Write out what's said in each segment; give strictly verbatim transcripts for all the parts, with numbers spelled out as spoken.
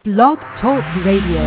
Blog Talk Radio.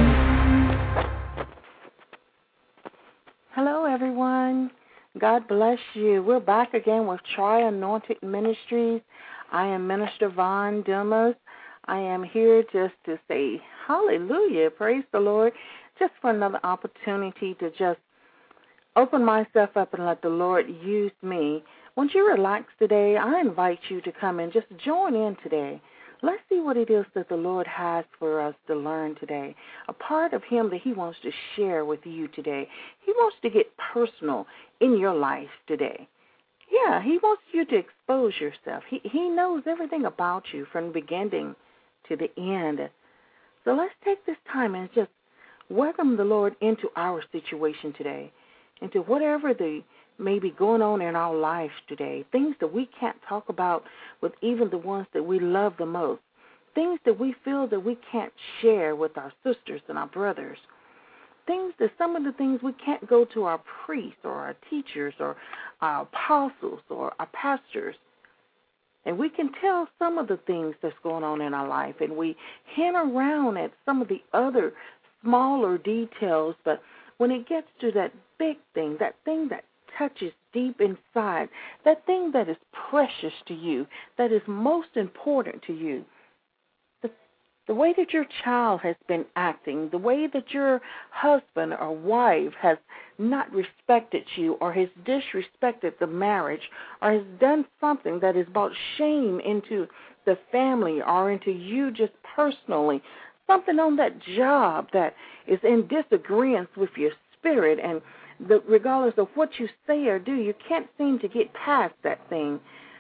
Hello, everyone. God bless you. We're back again with Tri-Anointed Ministries. I am Minister Vaughn Dumas. I am here just to say hallelujah, praise the Lord, just for another opportunity to just open myself up and let the Lord use me. Once you relax today, I invite you to come and just join in today. Let's see what it is that the Lord has for us to learn today, a part of Him that He wants to share with you today. He wants to get personal in your life today. Yeah, He wants you to expose yourself. He, he knows everything about you from the beginning to the end. So let's take this time and just welcome the Lord into our situation today, into whatever the may be going on in our life today, things that we can't talk about with even the ones that we love the most, things that we feel that we can't share with our sisters and our brothers, things that some of the things we can't go to our priests or our teachers or our apostles or our pastors. And we can tell some of the things that's going on in our life, and we hint around at some of the other smaller details, but when it gets to that big thing, that thing that touches deep inside, that thing that is precious to you, that is most important to you, the, the way that your child has been acting, the way that your husband or wife has not respected you or has disrespected the marriage or has done something that has brought shame into the family or into you just personally, something on that job that is in disagreement with your spirit, and the, regardless of what you say or do, you can't seem to get past that thing.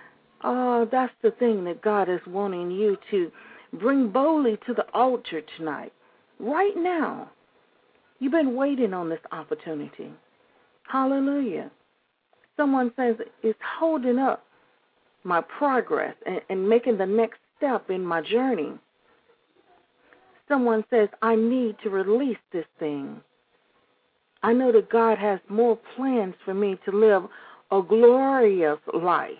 Oh, that's the thing that God is wanting you to bring boldly to the altar tonight. Right now, you've been waiting on this opportunity. Hallelujah. Someone says it's holding up my progress and, and making the next step in my journey. Someone says I need to release this thing. I know that God has more plans for me to live a glorious life,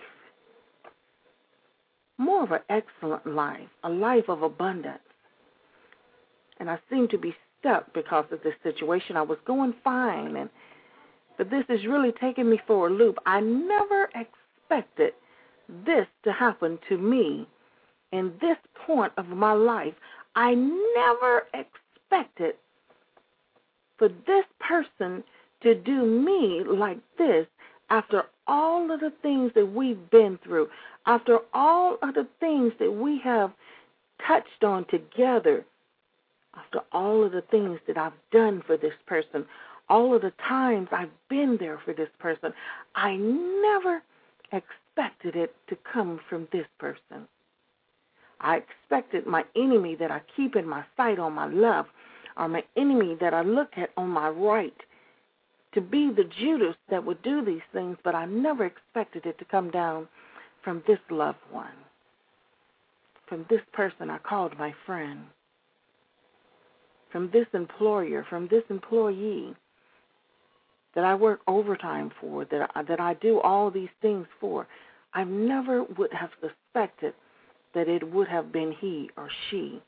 more of an excellent life, a life of abundance. And I seem to be stuck because of this situation. I was going fine, and but this is really taking me for a loop. I never expected this to happen to me in this point of my life. I never expected for this person to do me like this after all of the things that we've been through, after all of the things that we have touched on together, after all of the things that I've done for this person, all of the times I've been there for this person. I never expected it to come from this person. I expected my enemy that I keep in my sight on my left, or my enemy that I look at on my right, to be the Judas that would do these things, but I never expected it to come down from this loved one, from this person I called my friend, from this employer, from this employee that I work overtime for, that I, that I do all these things for. I never would have suspected that it would have been he or she.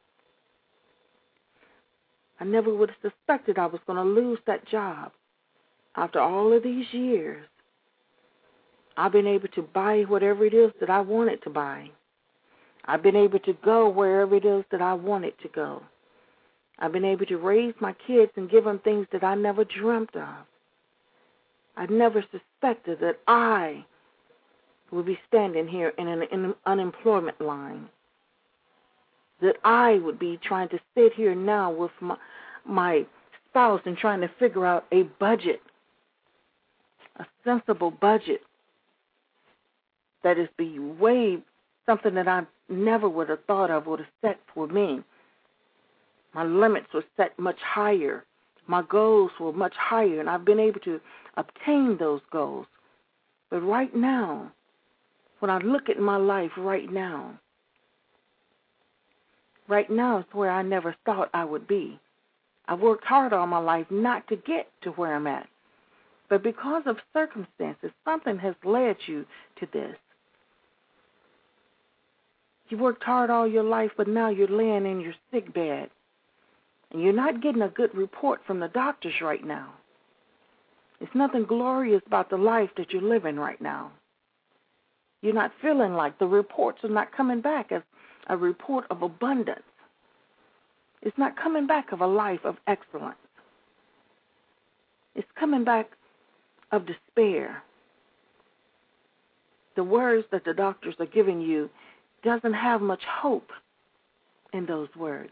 I never would have suspected I was going to lose that job. After all of these years, I've been able to buy whatever it is that I wanted to buy. I've been able to go wherever it is that I wanted to go. I've been able to raise my kids and give them things that I never dreamt of. I never suspected that I would be standing here in an, in an unemployment line, that I would be trying to sit here now with my, my spouse and trying to figure out a budget, a sensible budget that is be way something that I never would have thought of would have set for me. My limits were set much higher. My goals were much higher, and I've been able to obtain those goals. But right now, when I look at my life right now, right now is where I never thought I would be. I've worked hard all my life not to get to where I'm at. But because of circumstances, something has led you to this. You worked hard all your life, but now you're laying in your sick bed. And you're not getting a good report from the doctors right now. There's nothing glorious about the life that you're living right now. You're not feeling like the reports are not coming back as a report of abundance. It's not coming back of a life of excellence. It's coming back of despair. The words that the doctors are giving you doesn't have much hope in those words.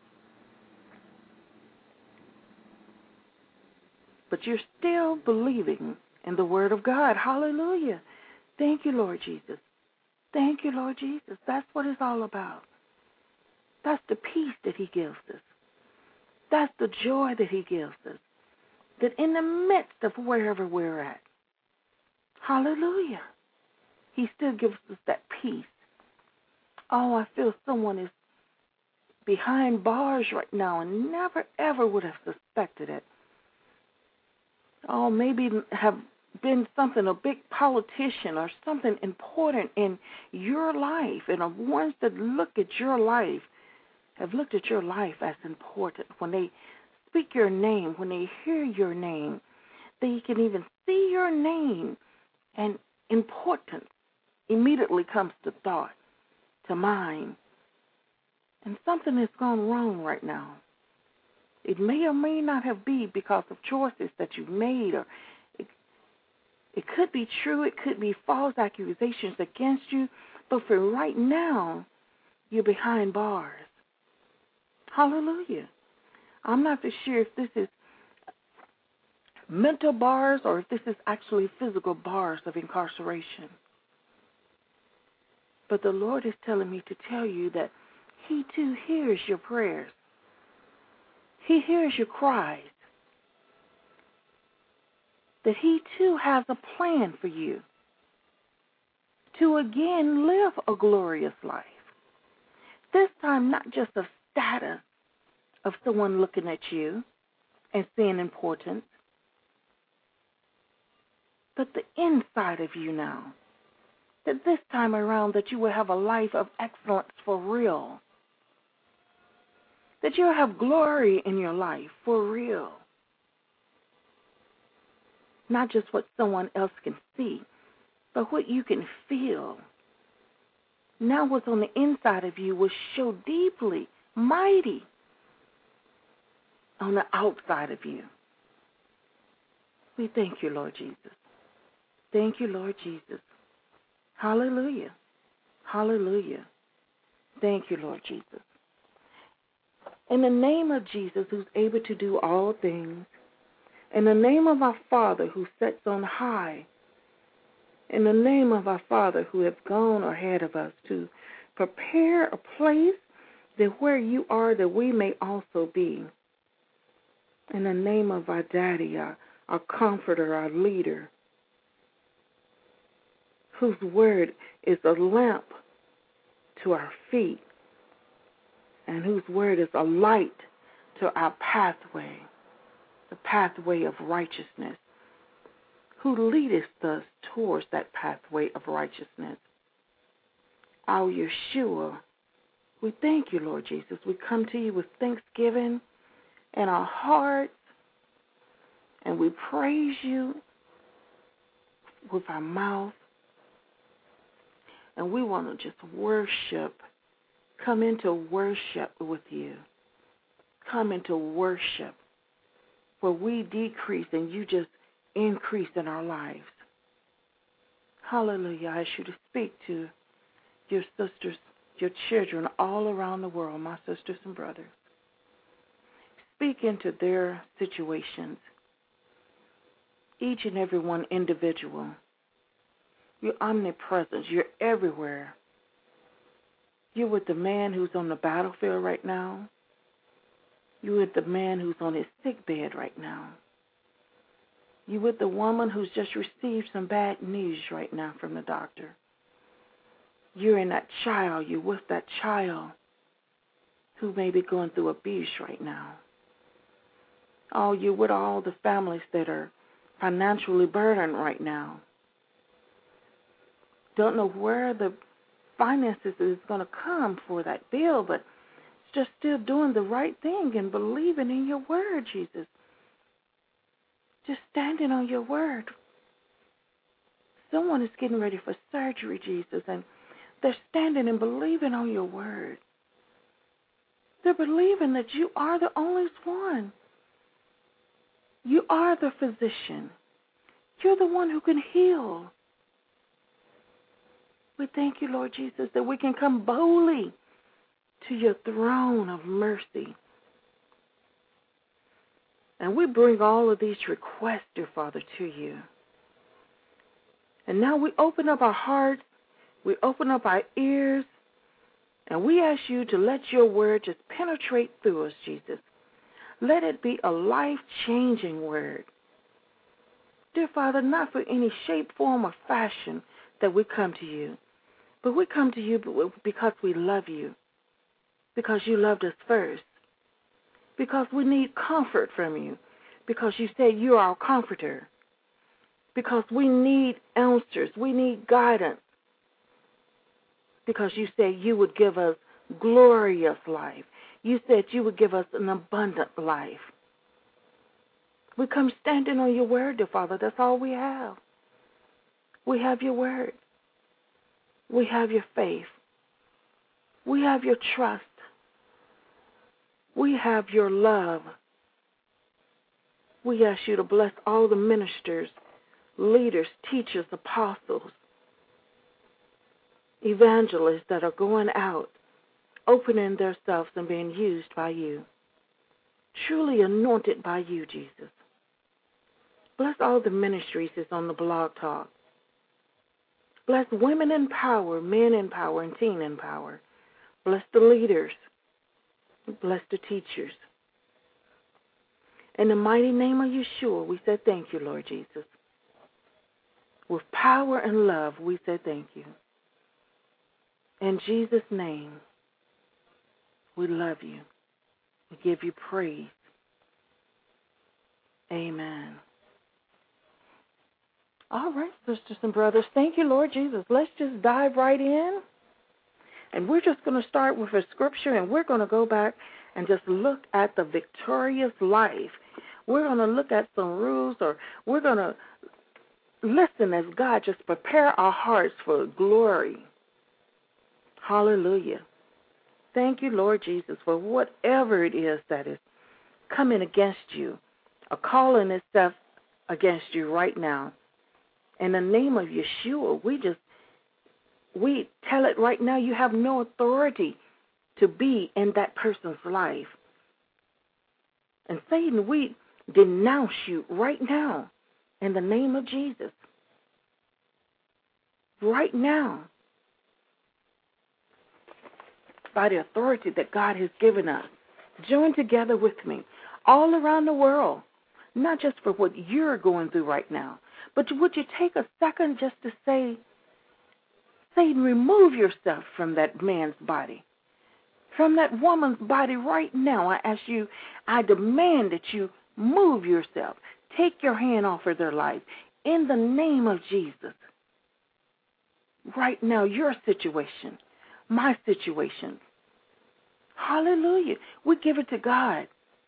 But you're still believing in the Word of God. Hallelujah. Thank you, Lord Jesus. Thank you, Lord Jesus. That's what it's all about. That's the peace that He gives us. That's the joy that He gives us. That in the midst of wherever we're at, hallelujah, He still gives us that peace. Oh, I feel someone is behind bars right now and never, ever would have suspected it. Oh, maybe have been something, a big politician or something important in your life, and the ones that look at your life have looked at your life as important. When they speak your name, when they hear your name, they can even see your name, and importance immediately comes to thought, to mind. And something has gone wrong right now. It may or may not have been because of choices that you've made, or it, it could be true, it could be false accusations against you, but for right now, you're behind bars. Hallelujah. I'm not for sure if this is mental bars or if this is actually physical bars of incarceration. But the Lord is telling me to tell you that He too hears your prayers. He hears your cries. That He too has a plan for you to again live a glorious life. This time not just a status of someone looking at you and seeing importance, but the inside of you now. That this time around that you will have a life of excellence for real. That you'll have glory in your life for real. Not just what someone else can see, but what you can feel. Now what's on the inside of you will show deeply, mighty, on the outside of you. We thank you, Lord Jesus. Thank you, Lord Jesus. Hallelujah. Hallelujah. Thank you, Lord Jesus. In the name of Jesus, who's able to do all things, in the name of our Father who sits on high, in the name of our Father who has gone ahead of us to prepare a place that where you are that we may also be. In the name of our Daddy, our, our Comforter, our Leader, whose word is a lamp to our feet, and whose word is a light to our pathway, the pathway of righteousness, who leadeth us towards that pathway of righteousness. Our Yeshua, we thank you, Lord Jesus. We come to you with thanksgiving in our hearts, and we praise you with our mouth, and we want to just worship. Come into worship with you. Come into worship where we decrease and you just increase in our lives. Hallelujah. I ask you to speak to your sisters, your children all around the world, my sisters and brothers. Speak into their situations, each and every one individual. You're omnipresent. You're everywhere. You're with the man who's on the battlefield right now. You're with the man who's on his sick bed right now. You're with the woman who's just received some bad news right now from the doctor. You're in that child. You're with that child who may be going through abuse right now. Oh, you're with all the families that are financially burdened right now. Don't know where the finances is going to come for that bill, but just still doing the right thing and believing in your word, Jesus. Just standing on your word. Someone is getting ready for surgery, Jesus, and they're standing and believing on your word. They're believing that you are the only one. You are the physician. You're the one who can heal. We thank you, Lord Jesus, that we can come boldly to your throne of mercy. And we bring all of these requests, dear Father, to you. And now we open up our hearts, we open up our ears, and we ask you to let your word just penetrate through us, Jesus. Let it be a life-changing word. Dear Father, not for any shape, form, or fashion that we come to you, but we come to you because we love you, because you loved us first, because we need comfort from you, because you said you are our comforter, because we need answers, we need guidance, because you said you would give us glorious life. You said you would give us an abundant life. We come standing on your word, dear Father. That's all we have. We have your word. We have your faith. We have your trust. We have your love. We ask you to bless all the ministers, leaders, teachers, apostles, evangelists that are going out, opening themselves and being used by you, truly anointed by you, Jesus. Bless all the ministries that's on the Blog Talk. Bless women in power, men in power, and teen in power. Bless the leaders. Bless the teachers. In the mighty name of Yeshua, we say thank you, Lord Jesus. With power and love, we say thank you. In Jesus' name, we love you. We give you praise. Amen. All right, sisters and brothers, thank you, Lord Jesus. Let's just dive right in. And we're just going to start with a scripture, and we're going to go back and just look at the victorious life. We're going to look at some rules, or we're going to listen as God just prepare our hearts for glory. Hallelujah. Thank you, Lord Jesus, for whatever it is that is coming against you, or calling itself against you right now. In the name of Yeshua, we just, we tell it right now, you have no authority to be in that person's life. And Satan, we denounce you right now in the name of Jesus. Right now. By the authority that God has given us. Join together with me all around the world, not just for what you're going through right now, but would you take a second just to say, Satan, remove yourself from that man's body, from that woman's body right now. I ask you, I demand that you move yourself. Take your hand off of their life in the name of Jesus. Right now, your situation, my situation. Hallelujah. We give it to God.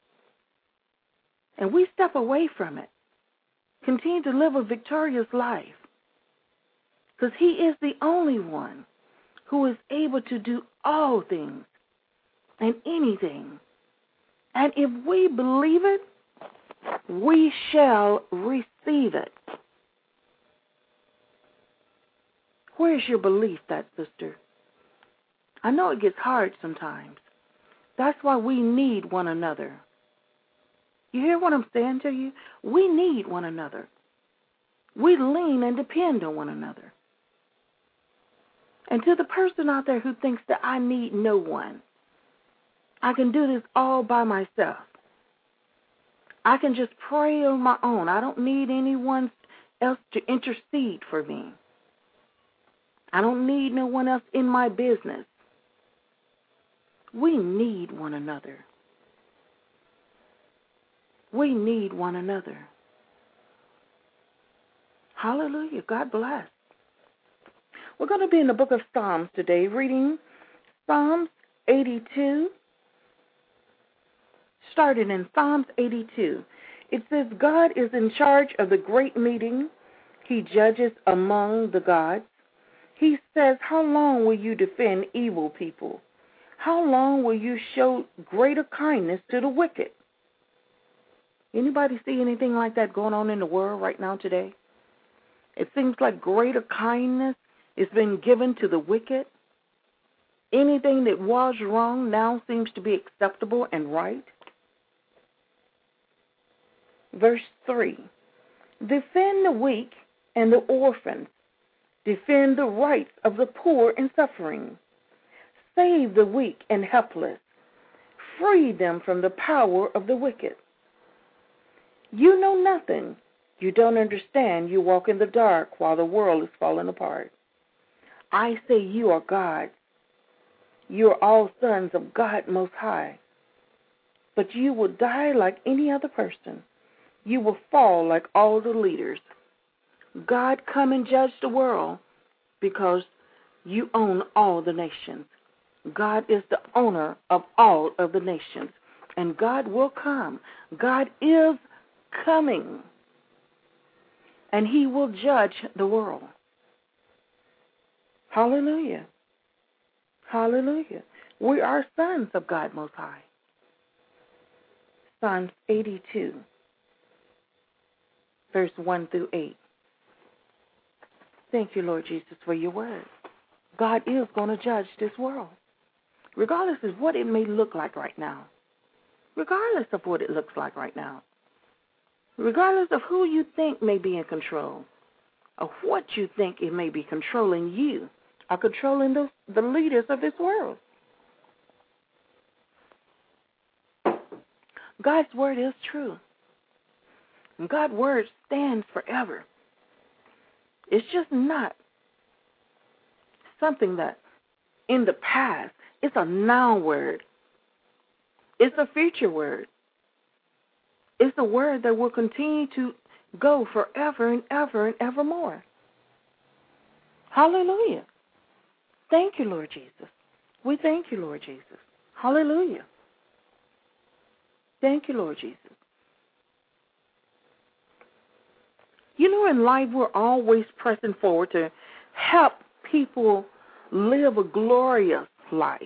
And we step away from it. Continue to live a victorious life. Because he is the only one who is able to do all things and anything. And if we believe it, we shall receive it. Where's your belief, that sister? I know it gets hard sometimes. That's why we need one another. You hear what I'm saying to you? We need one another. We lean and depend on one another. And to the person out there who thinks that I need no one, I can do this all by myself. I can just pray on my own. I don't need anyone else to intercede for me. I don't need no one else in my business. We need one another. We need one another. Hallelujah. God bless. We're going to be in the book of Psalms today, reading Psalms eighty-two, started in Psalms eighty-two. It says, God is in charge of the great meeting. He judges among the gods. He says, how long will you defend evil people? How long will you show greater kindness to the wicked? Anybody see anything like that going on in the world right now today? It seems like greater kindness is being given to the wicked. Anything that was wrong now seems to be acceptable and right. Verse three, defend the weak and the orphans. Defend the rights of the poor and suffering. Save the weak and helpless. Free them from the power of the wicked. You know nothing. You don't understand. You walk in the dark while the world is falling apart. I say you are God. You are all sons of God Most High. But you will die like any other person. You will fall like all the leaders. God, come and judge the world because you own all the nations. God is the owner of all of the nations, and God will come. God is coming, and he will judge the world. Hallelujah. Hallelujah. We are sons of God Most High. Psalms eighty-two, verse one through eight. Thank you, Lord Jesus, for your word. God is going to judge this world, regardless of what it may look like right now, regardless of what it looks like right now, regardless of who you think may be in control, of what you think it may be controlling you, or controlling the, the leaders of this world. God's word is true. And God's word stands forever. It's just not something that in the past. It's a now word. It's a future word. It's a word that will continue to go forever and ever and evermore. Hallelujah. Thank you, Lord Jesus. We thank you, Lord Jesus. Hallelujah. Thank you, Lord Jesus. You know, in life, we're always pressing forward to help people live a glorious life,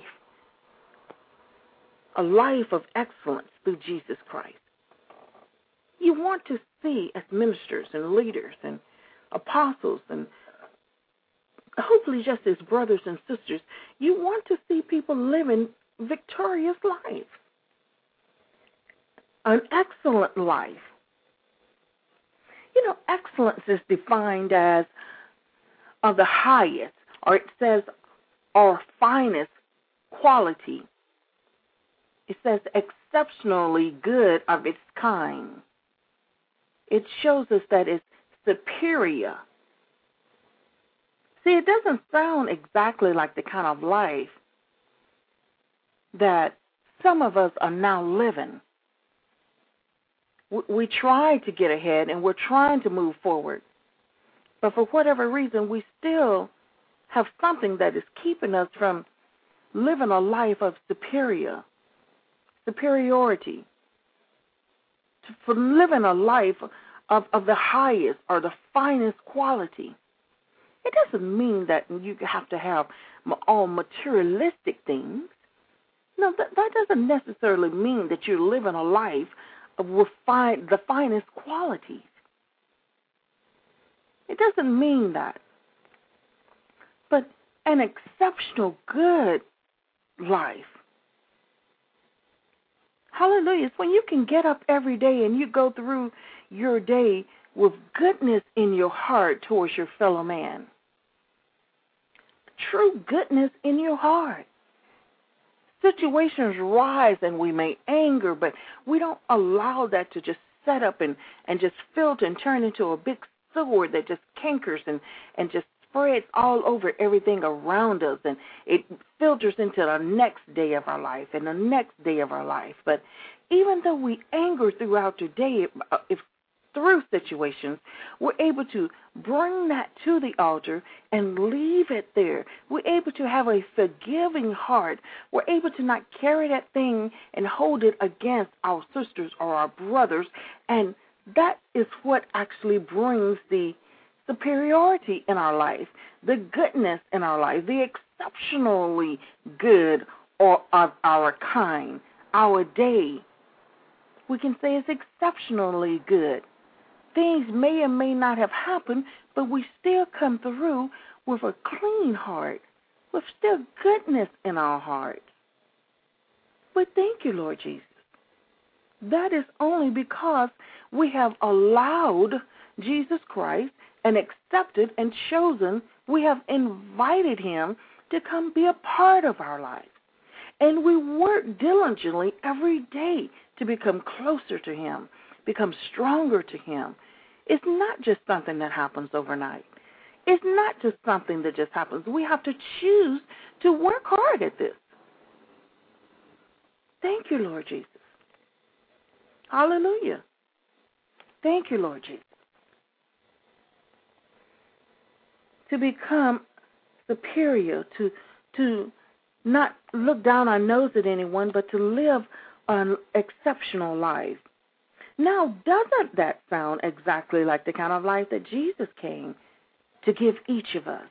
a life of excellence through Jesus Christ. You want to see, as ministers and leaders and apostles and hopefully just as brothers and sisters, you want to see people living victorious life, an excellent life. You know, excellence is defined as of the highest, or it says, or finest quality. It says exceptionally good of its kind. It shows us that it's superior. See, it doesn't sound exactly like the kind of life that some of us are now living. We try to get ahead and we're trying to move forward. But for whatever reason, we still have something that is keeping us from living a life of superior, superiority, from living a life of, of the highest or the finest quality. It doesn't mean that you have to have all materialistic things. No, that, that doesn't necessarily mean that you're living a life with fine, the finest qualities. It doesn't mean that. But an exceptional good life. Hallelujah. It's when you can get up every day and you go through your day with goodness in your heart towards your fellow man. True goodness in your heart. Situations rise and we may anger, but we don't allow that to just set up and, and just filter and turn into a big sword that just cankers and, and just spreads all over everything around us, and it filters into the next day of our life and the next day of our life. But even though we anger throughout the day, if through situations, we're able to bring that to the altar and leave it there. We're able to have a forgiving heart. We're able to not carry that thing and hold it against our sisters or our brothers, and that is what actually brings the superiority in our life, the goodness in our life, the exceptionally good or of our kind, our day. We can say it's exceptionally good. Things may or may not have happened, but we still come through with a clean heart, with still goodness in our hearts. But thank you, Lord Jesus. That is only because we have allowed Jesus Christ and accepted and chosen, we have invited him to come be a part of our lives. And we work diligently every day to become closer to him, become stronger to him. It's not just something that happens overnight. It's not just something that just happens. We have to choose to work hard at this. Thank you, Lord Jesus. Hallelujah. Thank you, Lord Jesus. To become superior, to to not look down our nose at anyone, but to live an exceptional life. Now, doesn't that sound exactly like the kind of life that Jesus came to give each of us?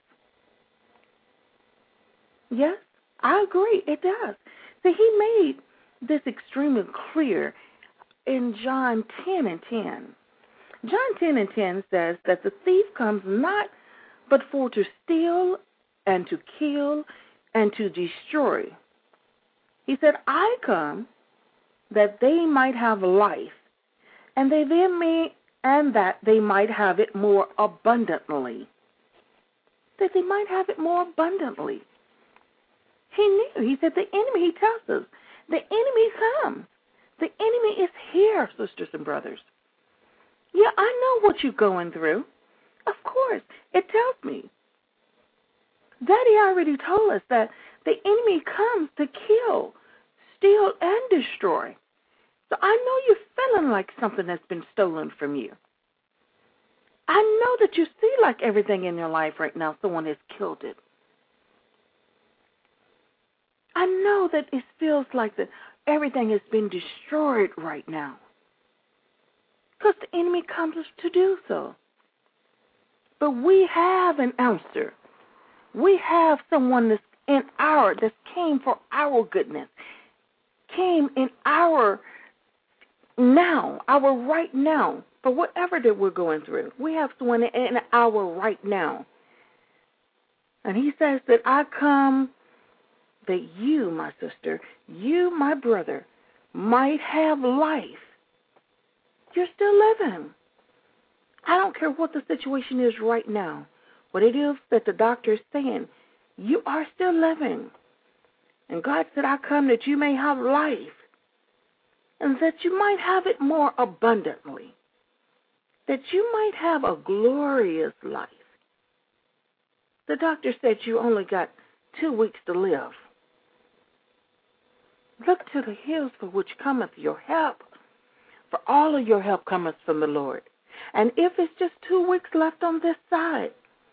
Yes, I agree, it does. See, he made this extremely clear in John ten and ten. John ten and ten says that the thief comes not but for to steal and to kill and to destroy. He said, I come that they might have life, and they then may, and that they might have it more abundantly. That they might have it more abundantly. He knew. He said, the enemy, he tells us, the enemy comes. The enemy is here, sisters and brothers. Yeah, I know what you're going through. Of course, it tells me. Daddy already told us that the enemy comes to kill, steal, and destroy. So I know you're feeling like something has been stolen from you. I know that you see like everything in your life right now, someone has killed it. I know that it feels like that everything has been destroyed right now. Because the enemy comes to do so. But we have an answer. We have someone that's in our, that came for our goodness, came in our now, our right now, for whatever that we're going through. We have someone in our right now. And he says that I come that you, my sister, you, my brother, might have life. You're still living. I don't care what the situation is right now, what it is that the doctor is saying, you are still living. And God said, I come that you may have life, and that you might have it more abundantly, that you might have a glorious life. The doctor said you only got two weeks to live. Look to the hills for which cometh your help, for all of your help cometh from the Lord. And if it's just two weeks left on this side,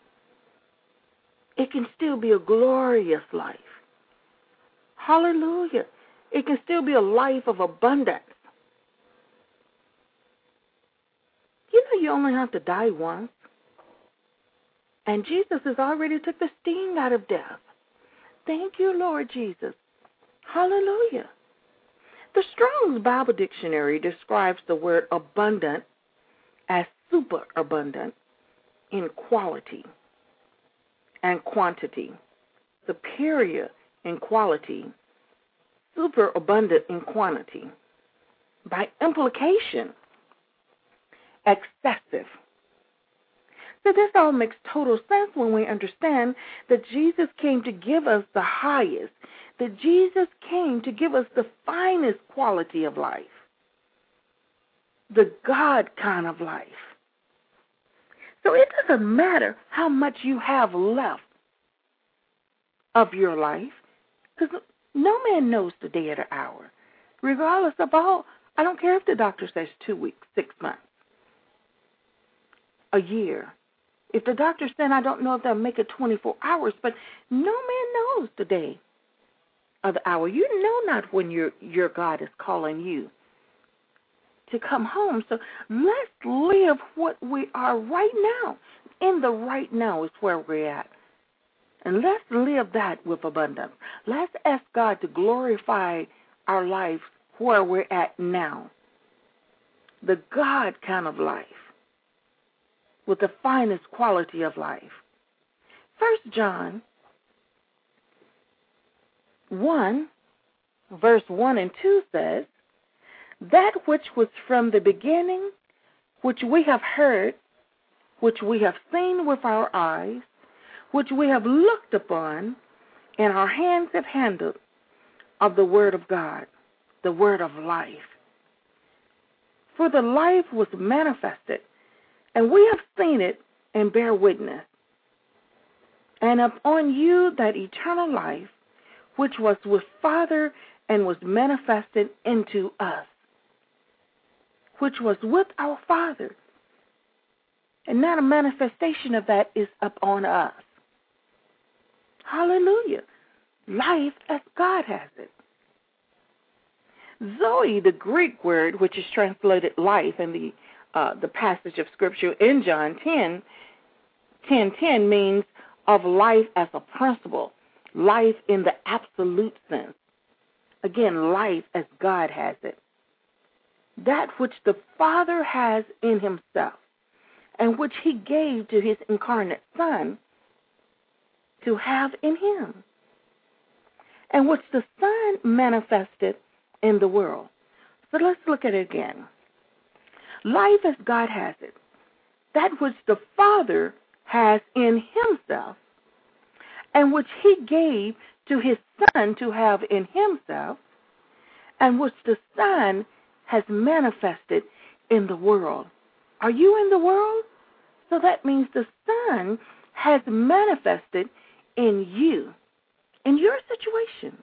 it can still be a glorious life. Hallelujah. It can still be a life of abundance. You know you only have to die once. And Jesus has already took the sting out of death. Thank you, Lord Jesus. Hallelujah. The Strong's Bible Dictionary describes the word abundant as superabundant in quality and quantity, superior in quality, superabundant in quantity. By implication, excessive. So this all makes total sense when we understand that Jesus came to give us the highest, that Jesus came to give us the finest quality of life, the God kind of life. So it doesn't matter how much you have left of your life, because no man knows the day or the hour. Regardless of all, I don't care if the doctor says two weeks, six months. a year. If the doctor said, I don't know if they'll make it twenty-four hours, but no man knows the day or the hour. You know not when your your God is calling you to come home. So let's live what we are right now. In the right now is where we're at. And let's live that with abundance. Let's ask God to glorify our life where we're at now. The God kind of life with the finest quality of life. First John one, verse one and two says, that which was from the beginning, which we have heard, which we have seen with our eyes, which we have looked upon, and our hands have handled, of the word of God, the word of life. For the life was manifested, and we have seen it and bear witness. And upon you that eternal life, which was with Father and was manifested into us, which was with our Father. And now a manifestation of that is upon us. Hallelujah. Life as God has it. Zoe, the Greek word, which is translated life in the uh, the passage of Scripture in John ten, ten, ten means of life as a principle, life in the absolute sense. Again, life as God has it. That which the Father has in himself and which he gave to his incarnate Son to have in him, and which the Son manifested in the world. So let's look at it again. Life as God has it, that which the Father has in himself, and which he gave to his Son to have in himself, and which the Son has manifested in the world. Are you in the world? So that means the Son has manifested in you, in your situation,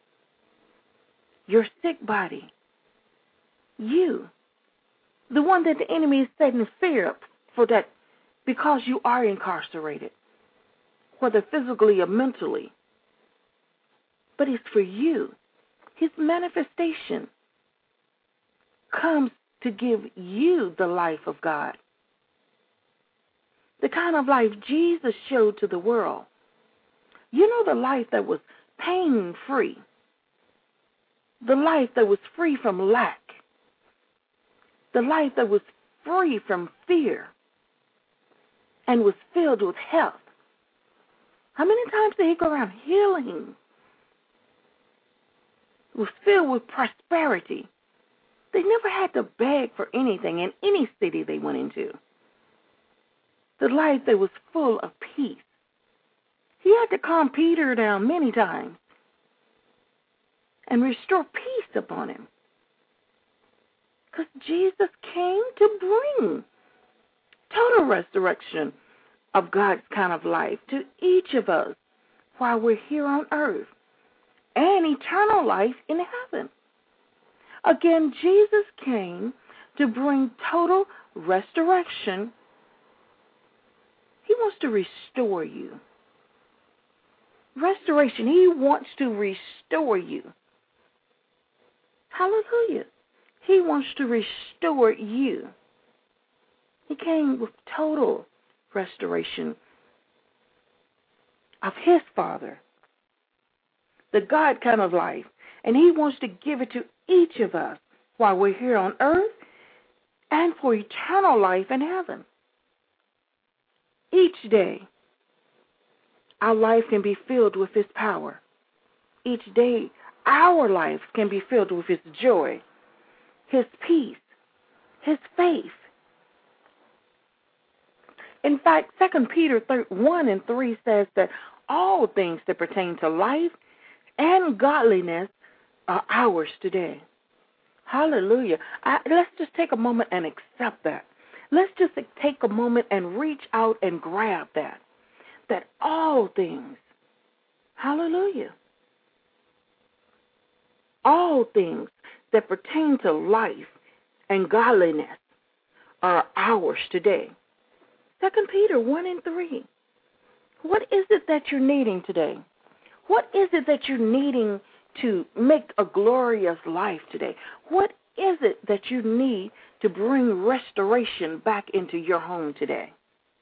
your sick body, you, the one that the enemy is setting fear for, that because you are incarcerated, whether physically or mentally. But it's for you. His manifestation comes to give you the life of God, the kind of life Jesus showed to the world. You know, the life that was pain-free, the life that was free from lack, the life that was free from fear and was filled with health. How many times did he go around healing? It was filled with prosperity. They never had to beg for anything in any city they went into. The life that was full of peace. He had to calm Peter down many times and restore peace upon him. Because Jesus came to bring total resurrection of God's kind of life to each of us while we're here on earth, and eternal life in heaven. Again, Jesus came to bring total restoration. He wants to restore you. Restoration. He wants to restore you. Hallelujah. He wants to restore you. He came with total restoration of his Father, the God kind of life. And he wants to give it to each of us while we're here on earth and for eternal life in heaven. Each day, our life can be filled with his power. Each day, our life can be filled with his joy, his peace, his faith. In fact, Second Peter one and three says that all things that pertain to life and godliness are ours today. Hallelujah. I, let's just take a moment and accept that. Let's just take a moment and reach out and grab that. That all things, hallelujah, all things that pertain to life and godliness are ours today. Second Peter one and three. What is it that you're needing today? What is it that you're needing to make a glorious life today? What is it that you need to bring restoration back into your home today?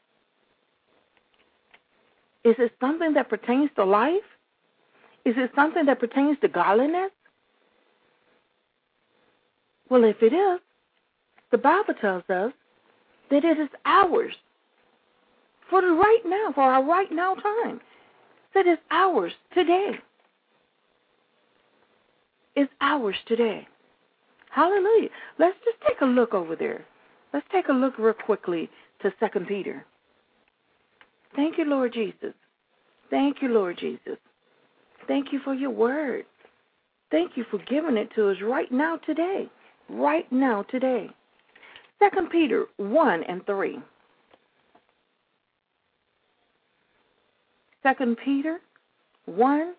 Is it something that pertains to life? Is it something that pertains to godliness? Well, if it is, the Bible tells us that it is ours for the right now, for our right now time. That is ours today. It's ours today. Hallelujah. Let's just take a look over there. Let's take a look real quickly to Second Peter. Thank you, Lord Jesus. Thank you, Lord Jesus. Thank you for your word. Thank you for giving it to us right now today. Right now today. Second Peter one and three. Second Peter one,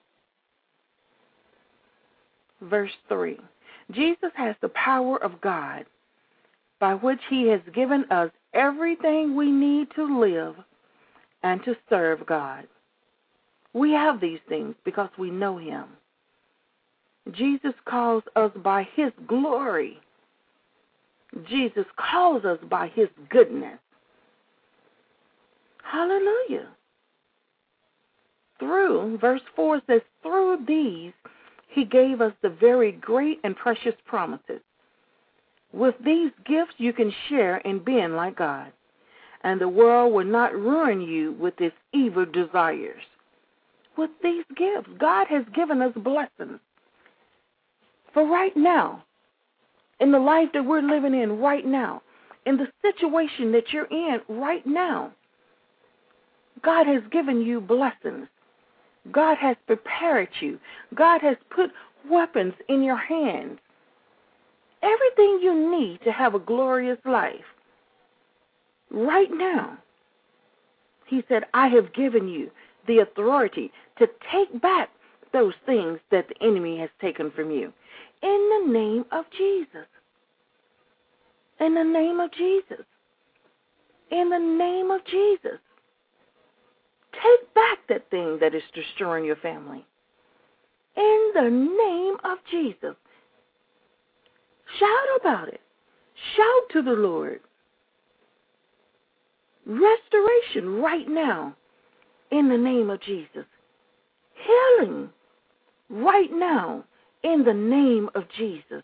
verse three. Jesus has the power of God by which he has given us everything we need to live and to serve God. We have these things because we know him. Jesus calls us by his glory. Jesus calls us by his goodness. Hallelujah. Through, verse four says, through these he gave us the very great and precious promises. With these gifts you can share in being like God, and the world will not ruin you with its evil desires. With these gifts, God has given us blessings. For right now, in the life that we're living in right now, in the situation that you're in right now, God has given you blessings. God has prepared you. God has put weapons in your hands. Everything you need to have a glorious life. Right now, he said, I have given you the authority to take back those things that the enemy has taken from you. In the name of Jesus. In the name of Jesus. In the name of Jesus. Take back that thing that is destroying your family. In the name of Jesus. Shout about it. Shout to the Lord. Restoration right now in the name of Jesus. Healing right now in the name of Jesus.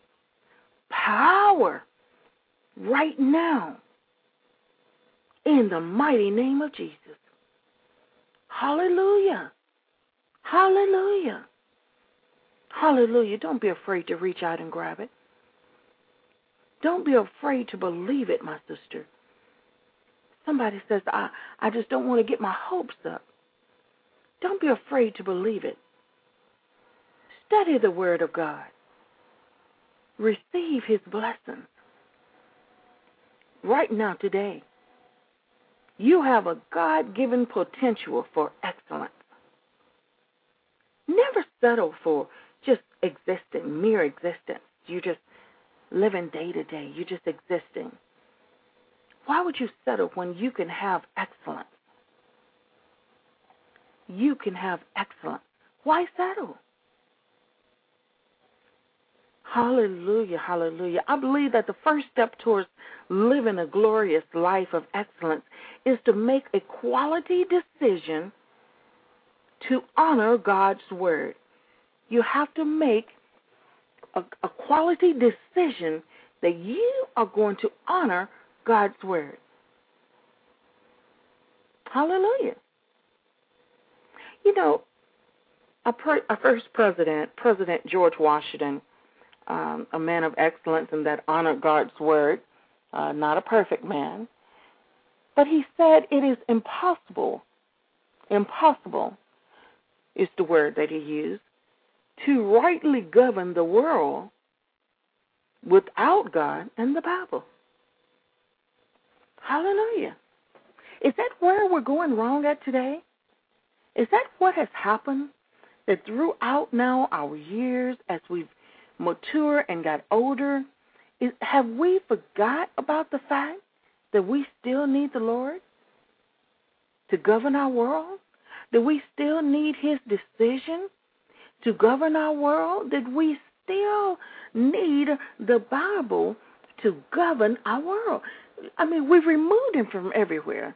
Power right now in the mighty name of Jesus. Hallelujah. Hallelujah. Hallelujah. Don't be afraid to reach out and grab it. Don't be afraid to believe it, my sister. Somebody says, I, I just don't want to get my hopes up. Don't be afraid to believe it. Study the Word of God. Receive his blessings. Right now, today, you have a God-given potential for excellence. Never settle for just existing, mere existence. You just living day to day. You're just existing. Why would you settle when you can have excellence? You can have excellence. Why settle? Hallelujah, hallelujah. I believe that the first step towards living a glorious life of excellence is to make a quality decision to honor God's word. You have to make a, a quality decision that you are going to honor God's word. Hallelujah. You know, our, per, our first president, President George Washington, um, a man of excellence and that honored God's word, uh, not a perfect man, but he said it is impossible, impossible is the word that he used, to rightly govern the world without God and the Bible. Hallelujah. Is that where we're going wrong at today? Is that what has happened? That throughout now our years as we've matured and got older, is, have we forgot about the fact that we still need the Lord to govern our world? That we still need his decision to govern our world? That we still need the Bible to govern our world? I mean, we've removed him from everywhere.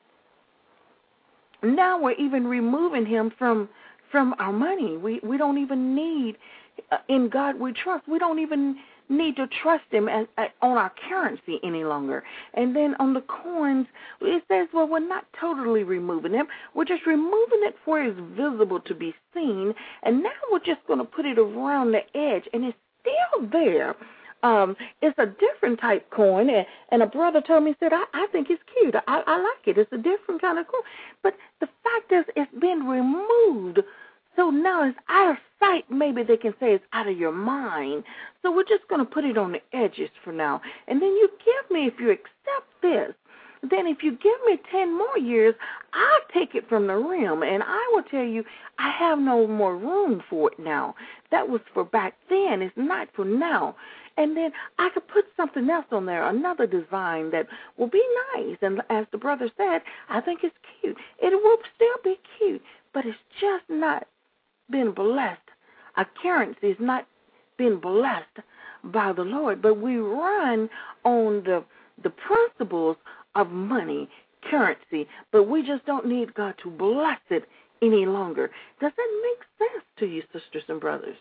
Now we're even removing him from from our money. We we don't even need, uh, in God we trust. We don't even need to trust him as, as, on our currency any longer. And then on the coins, it says, well, we're not totally removing them. We're just removing it where it's visible to be seen. And now we're just going to put it around the edge, and it's still there. Um, it's a different type coin, and, and a brother told me, said, I, I think it's cute. I, I like it. It's a different kind of coin. But the fact is, it's been removed. So now it's out of sight. Maybe they can say it's out of your mind. So we're just going to put it on the edges for now. And then you give me, if you accept this, then if you give me ten more years, I'll take it from the rim, and I will tell you I have no more room for it now. That was for back then. It's not for now. And then I could put something else on there, another design that will be nice. And as the brother said, I think it's cute. It will still be cute, but it's just not been blessed. Our currency is not been blessed by the Lord, but we run on the the principles of money, currency, but we just don't need God to bless it any longer. Does that make sense to you, sisters and brothers?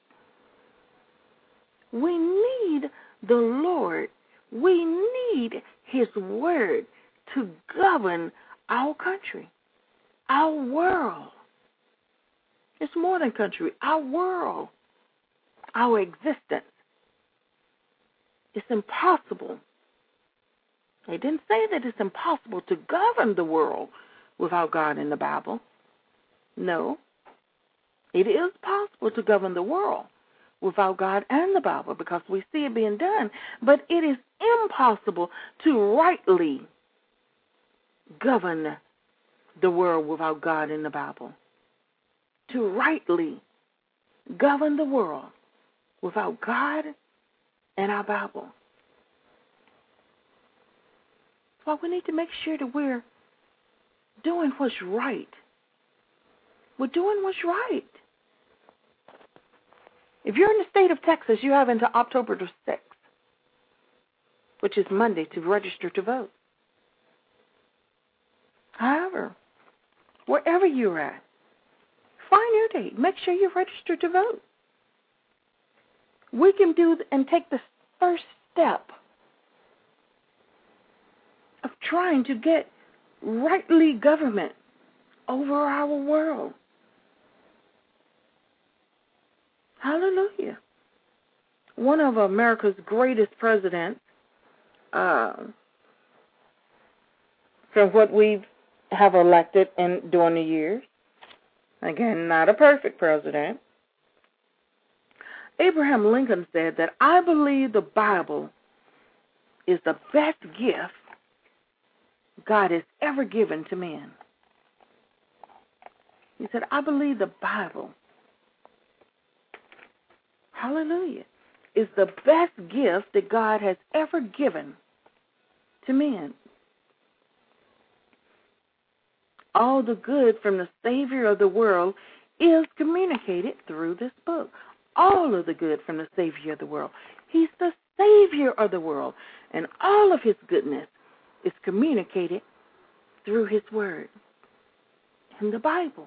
We need the Lord. We need his word to govern our country, our world. It's more than country, our world, our existence. It's impossible. They didn't say that it's impossible to govern the world without God in the Bible. No. It is possible to govern the world without God and the Bible, because we see it being done. But it is impossible to rightly govern the world without God in the Bible. To rightly govern the world without God and our Bible. So we need to make sure that we're doing what's right. We're doing what's right. If you're in the state of Texas, you have until October the sixth, which is Monday, to register to vote. However, wherever you're at, find your date. Make sure you're registered to vote. We can do and take the first step of trying to get rightly government over our world. Hallelujah. One of America's greatest presidents, uh, from what we have elected in during the years, again, not a perfect president, Abraham Lincoln said that I believe the Bible is the best gift God has ever given to men. He said, I believe the Bible, hallelujah, is the best gift that God has ever given to men. All the good from the Savior of the world is communicated through this book. All of the good from the Savior of the world. He's the Savior of the world, and all of his goodness is communicated through his word in the Bible.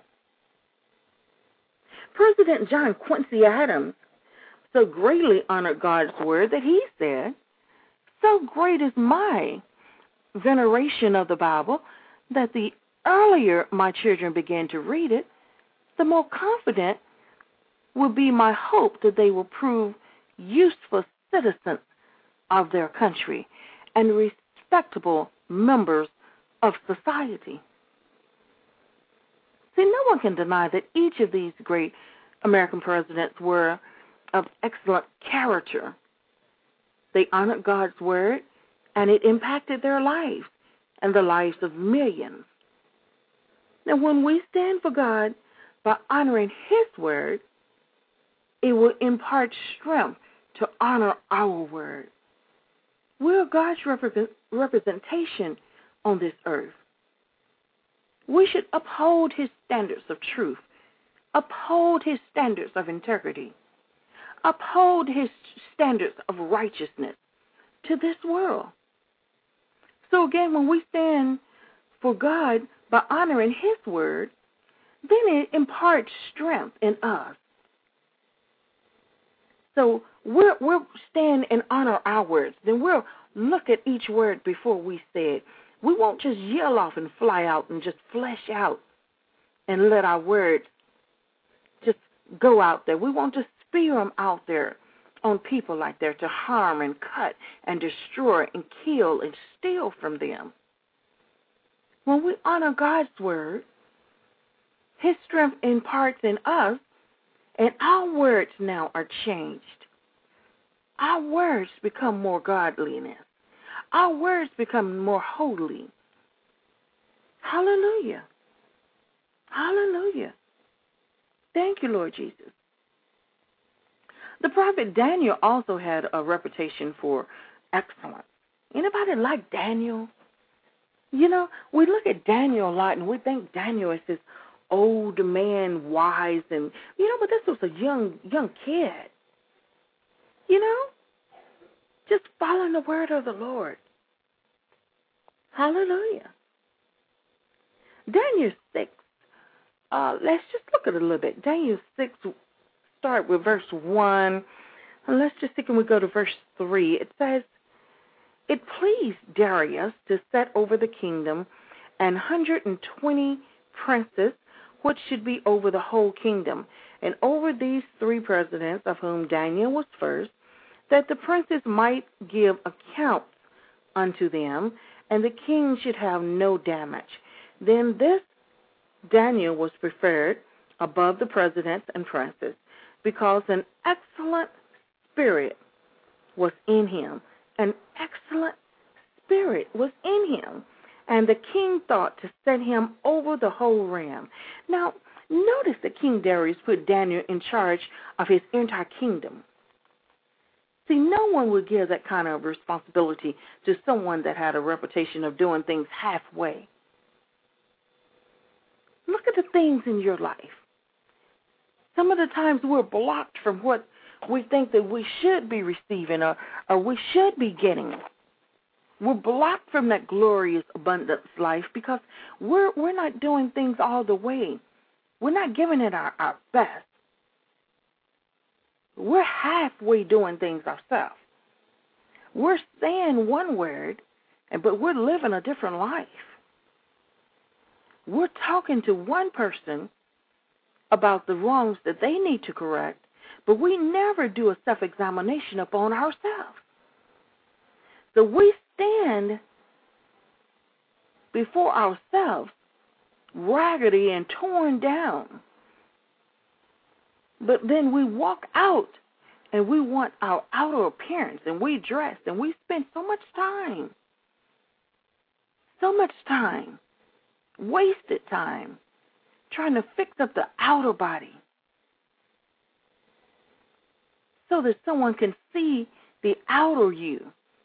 President John Quincy Adams so greatly honored God's word that he said, so great is my veneration of the Bible that the earlier my children began to read it, the more confident will be my hope that they will prove useful citizens of their country and respectable members of society. See, no one can deny that each of these great American presidents were of excellent character. They honored God's word, and it impacted their lives and the lives of millions. Now, when we stand for God by honoring his word, it will impart strength to honor our word. We're God's represent, representation on this earth. We should uphold his standards of truth, uphold his standards of integrity, uphold his standards of righteousness to this world. So again, when we stand for God by honoring his word, then it imparts strength in us. So we'll, we'll stand and honor our words. Then we'll look at each word before we say it. We won't just yell off and fly out and just flesh out and let our words just go out there. We won't just spew them out there on people like that to harm and cut and destroy and kill and steal from them. When we honor God's word, his strength imparts in us, and our words now are changed. Our words become more godliness. Our words become more holy. Hallelujah. Hallelujah. Thank you, Lord Jesus. The prophet Daniel also had a reputation for excellence. Anybody like Daniel? You know, we look at Daniel a lot and we think Daniel is this old man, wise, and, you know, but this was a young, young kid. You know? Just following the word of the Lord. Hallelujah. Daniel six, uh, let's just look at it a little bit. Daniel six, start with verse one, and let's just see, can we go to verse three? It says, it pleased Darius to set over the kingdom an hundred and twenty princes, which should be over the whole kingdom, and over these three presidents, of whom Daniel was first, that the princes might give account unto them, and the king should have no damage. Then this Daniel was preferred above the presidents and princes, because an excellent spirit was in him. An excellent spirit was in him. And the king thought to set him over the whole realm. Now, notice that King Darius put Daniel in charge of his entire kingdom. See, no one would give that kind of responsibility to someone that had a reputation of doing things halfway. Look at the things in your life. Some of the times we're blocked from what we think that we should be receiving or, or we should be getting. We're blocked from that glorious abundance life because we're we're not doing things all the way. We're not giving it our, our best. We're halfway doing things ourselves. We're saying one word, but we're living a different life. We're talking to one person about the wrongs that they need to correct, but we never do a self-examination upon ourselves. So we stand before ourselves raggedy and torn down. But then we walk out and we want our outer appearance and we dress and we spend so much time, so much time, wasted time, trying to fix up the outer body so that someone can see the outer you.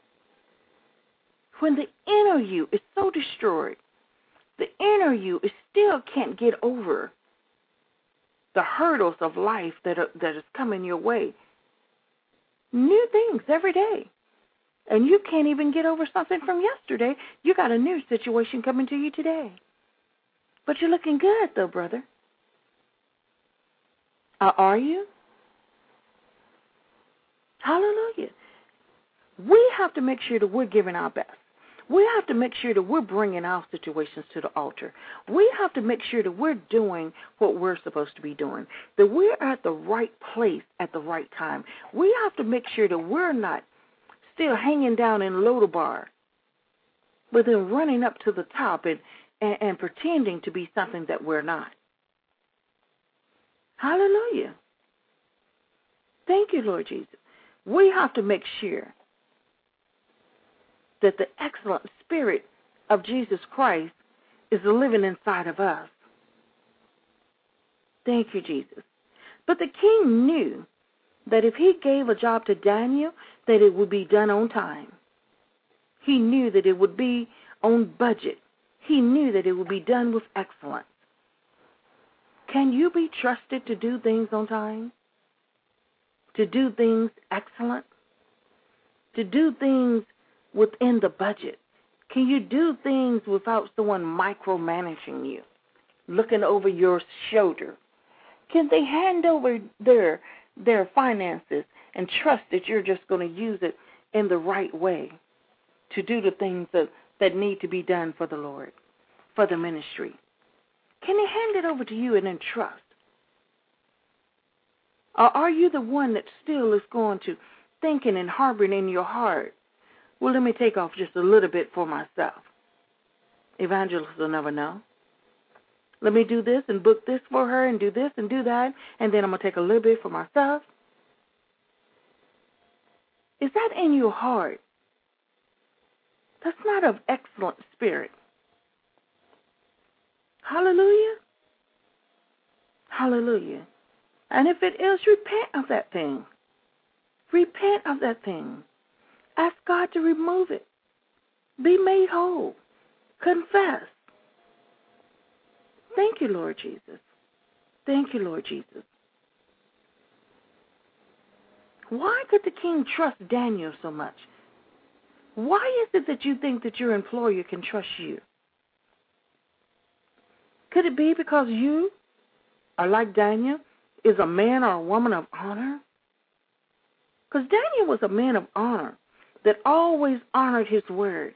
When the inner you is so destroyed, the inner you is still can't get over the hurdles of life that are, that is coming your way. New things every day. And you can't even get over something from yesterday. You got a new situation coming to you today. But you're looking good, though, brother. Uh, are you? Hallelujah. We have to make sure that we're giving our best. We have to make sure that we're bringing our situations to the altar. We have to make sure that we're doing what we're supposed to be doing, that we're at the right place at the right time. We have to make sure that we're not still hanging down in Lodabar, but then running up to the top and, and, and pretending to be something that we're not. Hallelujah. Thank you, Lord Jesus. We have to make sure that the excellent spirit of Jesus Christ is living inside of us. Thank you, Jesus. But the king knew that if he gave a job to Daniel, that it would be done on time. He knew that it would be on budget. He knew that it would be done with excellence. Can you be trusted to do things on time? To do things excellent? To do things within the budget? Can you do things without someone micromanaging you, looking over your shoulder? Can they hand over their their finances and trust that you're just going to use it in the right way to do the things that, that need to be done for the Lord, for the ministry? Can they hand it over to you and then trust? Or are you the one that still is going to thinking and harboring in your heart, well, let me take off just a little bit for myself. Evangelists will never know. Let me do this and book this for her and do this and do that, and then I'm going to take a little bit for myself. Is that in your heart? That's not of excellent spirit. Hallelujah. Hallelujah. And if it is, repent of that thing. Repent of that thing. Ask God to remove it. Be made whole. Confess. Thank you, Lord Jesus. Thank you, Lord Jesus. Why could the king trust Daniel so much? Why is it that you think that your employer can trust you? Could it be because you are like Daniel, is a man or a woman of honor? Because Daniel was a man of honor that always honored his word.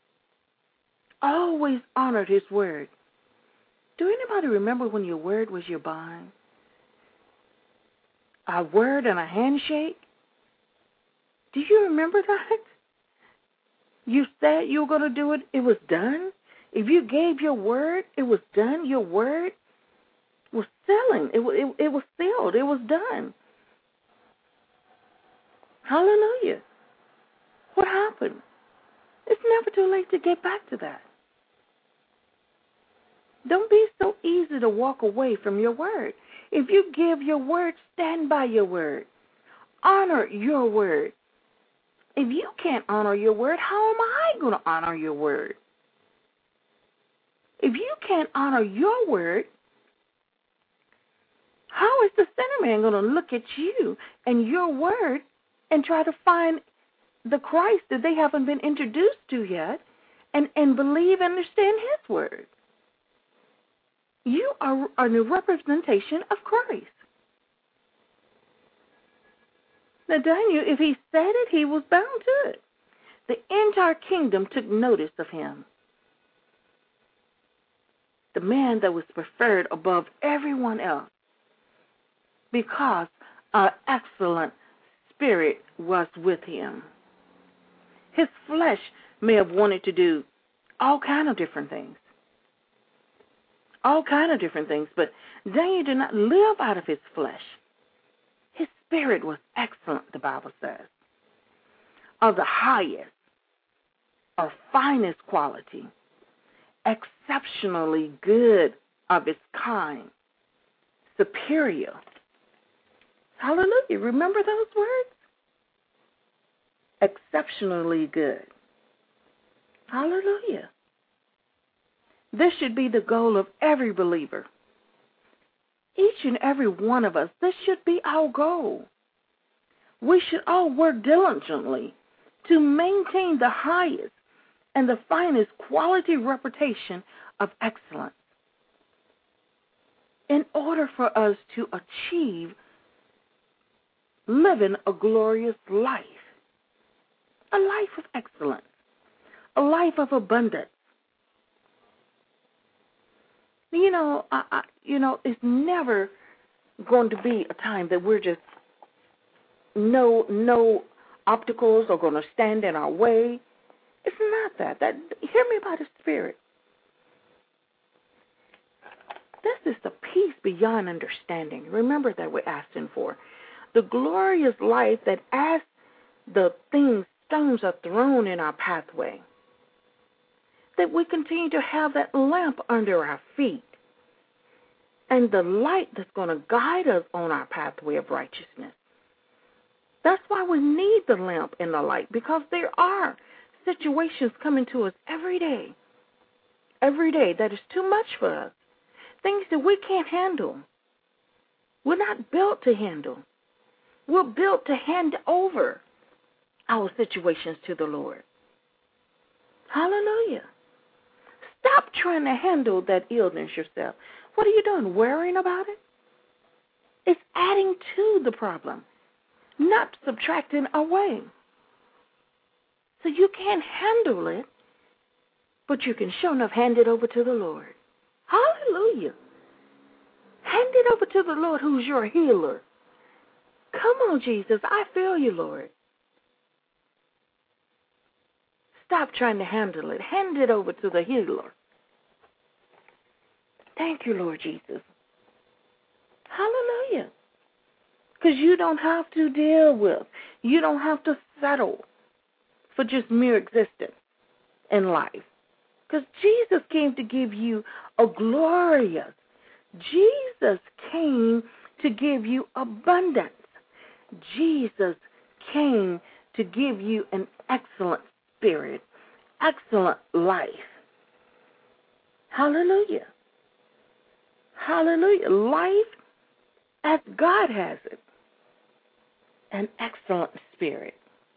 Always honored his word. Do anybody remember when your word was your bond? A word and a handshake? Do you remember that? You said you were going to do it, it was done. If you gave your word, it was done. Your word was sealing. It, it, it was sealed. It was done. Hallelujah. What happened? It's never too late to get back to that. Don't be so easy to walk away from your word. If you give your word, stand by your word. Honor your word. If you can't honor your word, how am I going to honor your word? If you can't honor your word, how is the sinner man going to look at you and your word and try to find the Christ that they haven't been introduced to yet and, and believe and understand his word? You are, are a representation of Christ. Now, Daniel, if he said it, he was bound to it. The entire kingdom took notice of him. The man that was preferred above everyone else because an excellent spirit was with him. His flesh may have wanted to do all kind of different things. All kind of different things, but Daniel did not live out of his flesh. His spirit was excellent, the Bible says, of the highest or finest quality, exceptionally good of its kind, superior. Hallelujah. Remember those words? Exceptionally good. Hallelujah. This should be the goal of every believer. Each and every one of us, this should be our goal. We should all work diligently to maintain the highest and the finest quality reputation of excellence in order for us to achieve living a glorious life, a life of excellence, a life of abundance. You know, I, I, you know, it's never going to be a time that we're just no no obstacles are going to stand in our way. It's not that. That hear me by the Spirit. This is the peace beyond understanding. Remember that we're asking for. The glorious life that as the things, stones are thrown in our pathway, that we continue to have that lamp under our feet and the light that's going to guide us on our pathway of righteousness. That's why we need the lamp and the light, because there are situations coming to us every day, every day that is too much for us, things that we can't handle. We're not built to handle. We're built to hand over our situations to the Lord. Hallelujah. Stop trying to handle that illness yourself. What are you doing? Worrying about it? It's adding to the problem, not subtracting away. So you can't handle it, but you can sure enough hand it over to the Lord. Hallelujah. Hand it over to the Lord who's your healer. Come on, Jesus. I feel you, Lord. Stop trying to handle it. Hand it over to the healer. Thank you, Lord Jesus. Hallelujah. Because you don't have to deal with, you don't have to settle for just mere existence in life. Because Jesus came to give you a glorious, Jesus came to give you abundance. Jesus came to give you an excellent spirit, excellent life. Hallelujah. Hallelujah. Life as God has it. An excellent spirit.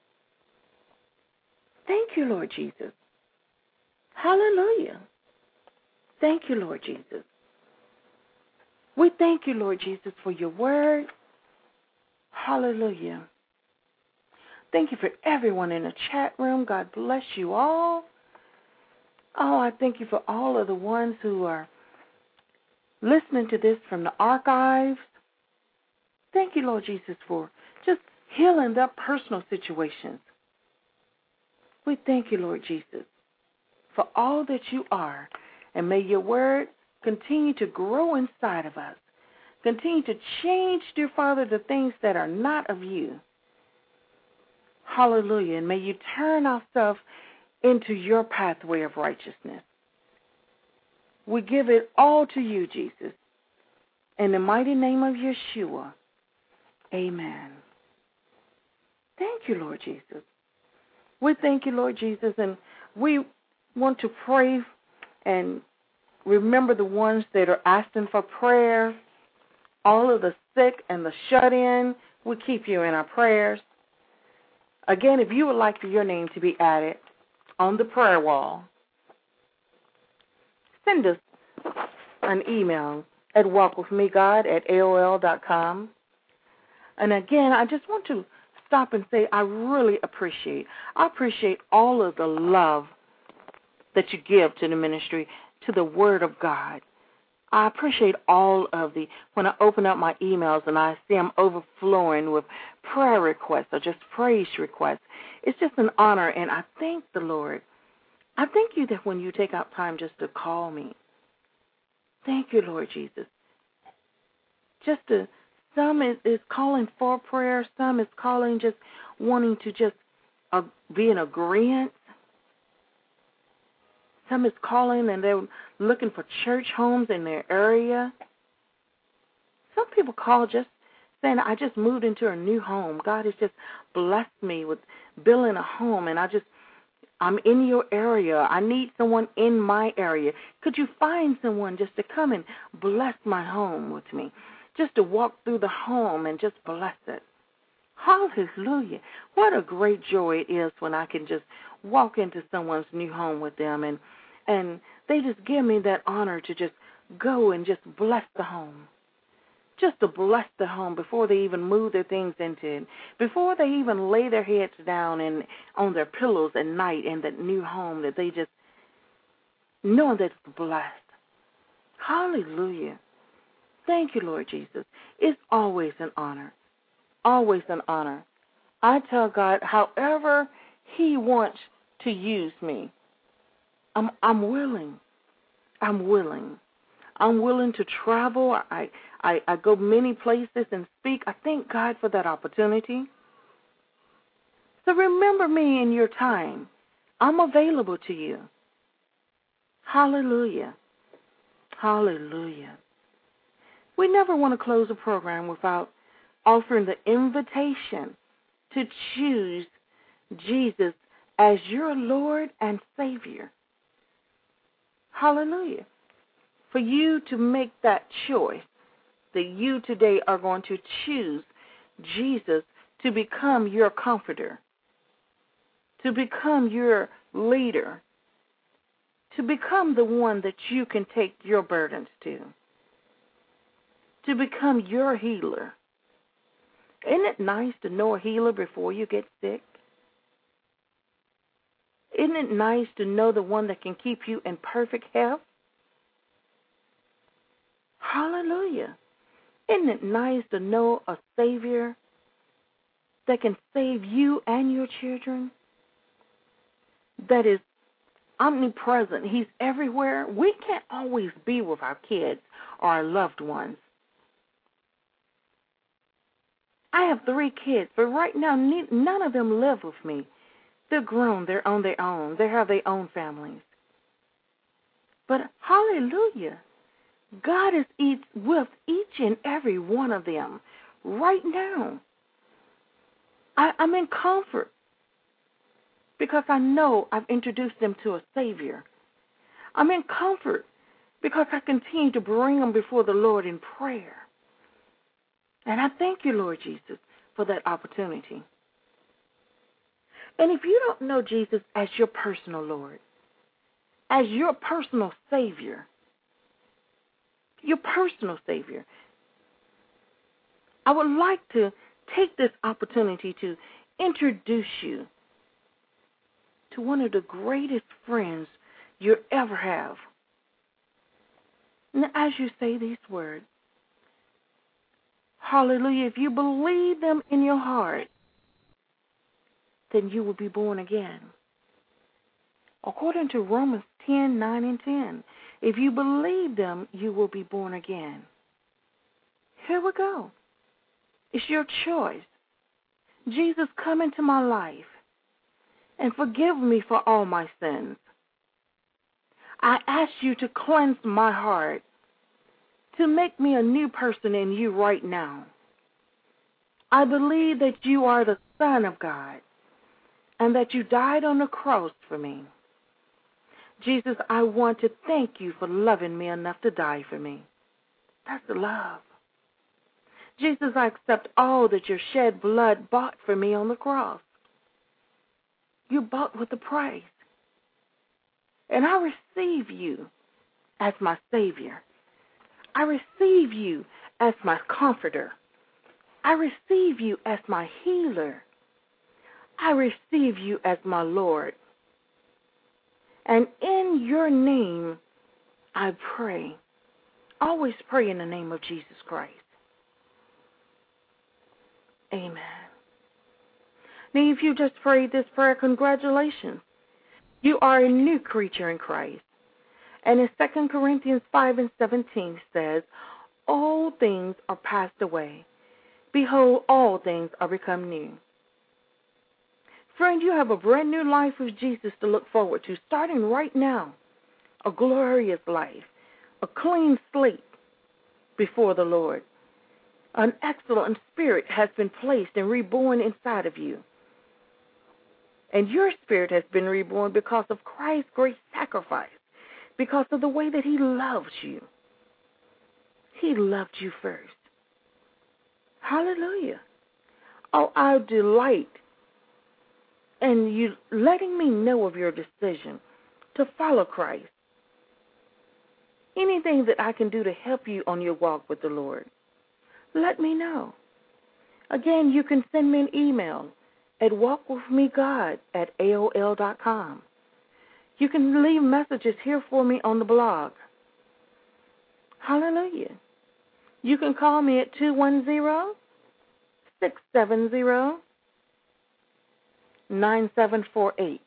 Thank you, Lord Jesus. Hallelujah. Thank you, Lord Jesus. We thank you, Lord Jesus, for your word. Hallelujah. Thank you for everyone in the chat room. God bless you all. Oh, I thank you for all of the ones who are listening to this from the archives. Thank you, Lord Jesus, for just healing their personal situations. We thank you, Lord Jesus, for all that you are. And may your word continue to grow inside of us. Continue to change, dear Father, the things that are not of you. Hallelujah. And may you turn ourselves into your pathway of righteousness. We give it all to you, Jesus. In the mighty name of Yeshua, amen. Thank you, Lord Jesus. We thank you, Lord Jesus, and we want to pray and remember the ones that are asking for prayer, all of the sick and the shut-in. We keep you in our prayers. Again, if you would like for your name to be added on the prayer wall, send us an email at walkwithmegod at A O L dot com. And again, I just want to stop and say I really appreciate, I appreciate all of the love that you give to the ministry, to the Word of God. I appreciate all of the, when I open up my emails and I see them overflowing with prayer requests or just praise requests, it's just an honor, and I thank the Lord. I thank you that when you take out time just to call me. Thank you, Lord Jesus. Just to, some is, is calling for prayer, some is calling just wanting to just uh, be in agreement. Some is calling and they're looking for church homes in their area. Some people call just saying, I just moved into a new home. God has just blessed me with building a home, and I just, I'm in your area. I need someone in my area. Could you find someone just to come and bless my home with me? Just to walk through the home and just bless it. Hallelujah. What a great joy it is when I can just walk into someone's new home with them, and and they just give me that honor to just go and just bless the home. Just to bless the home before they even move their things into it, before they even lay their heads down and on their pillows at night in that new home, that they just know that it's blessed. Hallelujah. Thank you, Lord Jesus. It's always an honor. Always an honor. I tell God, however He wants to use me, I'm I'm willing. I'm willing. I'm willing to travel. I, I, I go many places and speak. I thank God for that opportunity. So remember me in your time. I'm available to you. Hallelujah. Hallelujah. We never want to close a program without offering the invitation to choose Jesus as your Lord and Savior. Hallelujah. For you to make that choice, that you today are going to choose Jesus to become your comforter, to become your leader, to become the one that you can take your burdens to, to become your healer. Isn't it nice to know a healer before you get sick? Isn't it nice to know the one that can keep you in perfect health? Hallelujah. Isn't it nice to know a Savior that can save you and your children? That is omnipresent. He's everywhere. We can't always be with our kids or our loved ones. I have three kids, but right now none of them live with me. They're grown. They're on their own. They have their own families. But hallelujah, God is each, with each and every one of them right now. I, I'm in comfort because I know I've introduced them to a Savior. I'm in comfort because I continue to bring them before the Lord in prayer. And I thank you, Lord Jesus, for that opportunity. And if you don't know Jesus as your personal Lord, as your personal Savior, your personal Savior, I would like to take this opportunity to introduce you to one of the greatest friends you'll ever have. And as you say these words, hallelujah, if you believe them in your heart, then you will be born again. According to Romans ten, nine, and ten, if you believe them, you will be born again. Here we go. It's your choice. Jesus, come into my life and forgive me for all my sins. I ask you to cleanse my heart, to make me a new person in you right now. I believe that you are the Son of God and that you died on the cross for me. Jesus, I want to thank you for loving me enough to die for me. That's love. Jesus, I accept all that your shed blood bought for me on the cross. You bought with a price. And I receive you as my Savior. I receive you as my comforter. I receive you as my healer. I receive you as my Lord. And in your name, I pray. Always pray in the name of Jesus Christ. Amen. Now, if you just prayed this prayer, congratulations. You are a new creature in Christ. And in Second Corinthians five and seventeen says, all things are passed away. Behold, all things are become new. Friend, you have a brand new life with Jesus to look forward to, starting right now. A glorious life, a clean slate before the Lord. An excellent spirit has been placed and reborn inside of you. And your spirit has been reborn because of Christ's great sacrifice, because of the way that he loves you. He loved you first. Hallelujah. Oh, I delight in you letting me know of your decision to follow Christ. Anything that I can do to help you on your walk with the Lord, let me know. Again, you can send me an email at walkwithmegod at A O L dot com. You can leave messages here for me on the blog. Hallelujah. You can call me at two one zero, six seven zero, nine seven four eight.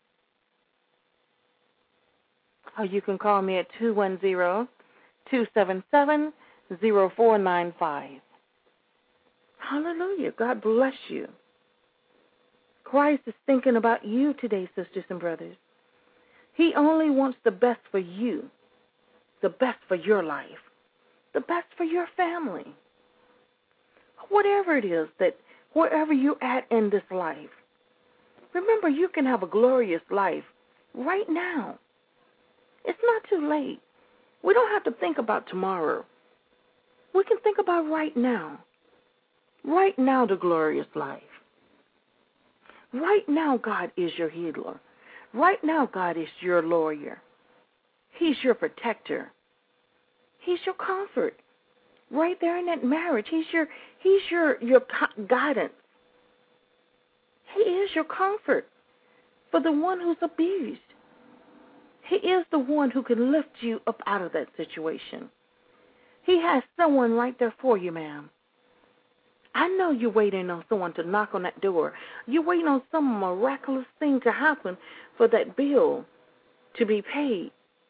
Or you can call me at two one zero, two seven seven, zero four nine five. Hallelujah. God bless you. Christ is thinking about you today, sisters and brothers. He only wants the best for you, the best for your life, the best for your family. Whatever it is that, wherever you're at in this life, Remember, you can have a glorious life right now. It's not too late. We don't have to think about tomorrow. We can think about right now. Right now, the glorious life. Right now, God is your healer. Right now, God is your lawyer. He's your protector. He's your comfort. Right there in that marriage, He's your He's your your guidance. He is your comfort for the one who's abused. He is the one who can lift you up out of that situation. He has someone right there for you, ma'am. I know you're waiting on someone to knock on that door. You're waiting on some miraculous thing to happen for that bill to be paid.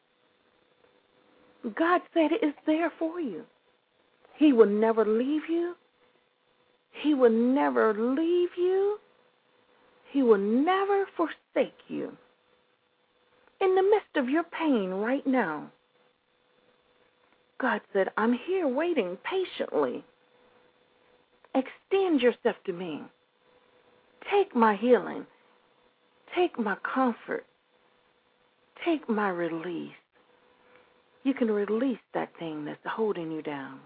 God said it is there for you. He will never leave you. He will never leave you. He will never forsake you. In the midst of your pain right now, God said, I'm here waiting patiently. Extend yourself to me. Take my healing. Take my comfort. Take my release. You can release that thing that's holding you down.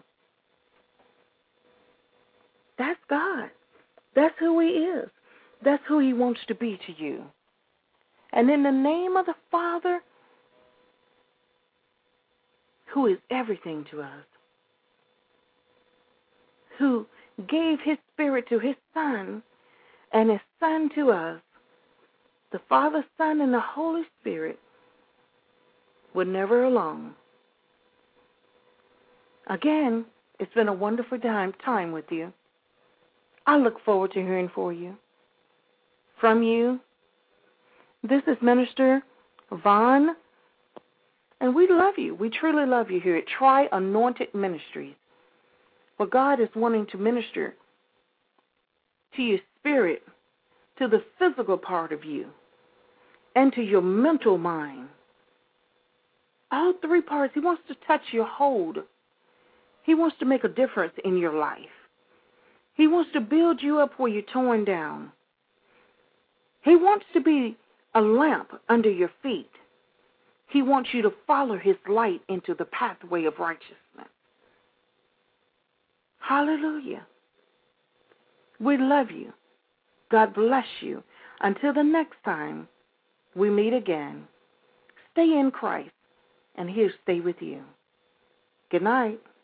That's God. That's who He is. That's who He wants to be to you. And in the name of the Father, who is everything to us, who gave His Spirit to His Son, and His Son to us, the Father, Son, and the Holy Spirit were never alone. Again, it's been a wonderful time, time with you. I look forward to hearing for you, from you. This is Minister Vaughn, and we love you. We truly love you here at Tri-Anointed Ministries, where God is wanting to minister to your spirit, to the physical part of you, and to your mental mind. All three parts. He wants to touch your hold. He wants to make a difference in your life. He wants to build you up where you're torn down. He wants to be a lamp under your feet. He wants you to follow His light into the pathway of righteousness. Hallelujah. We love you. God bless you. Until the next time we meet again, stay in Christ, and He'll stay with you. Good night.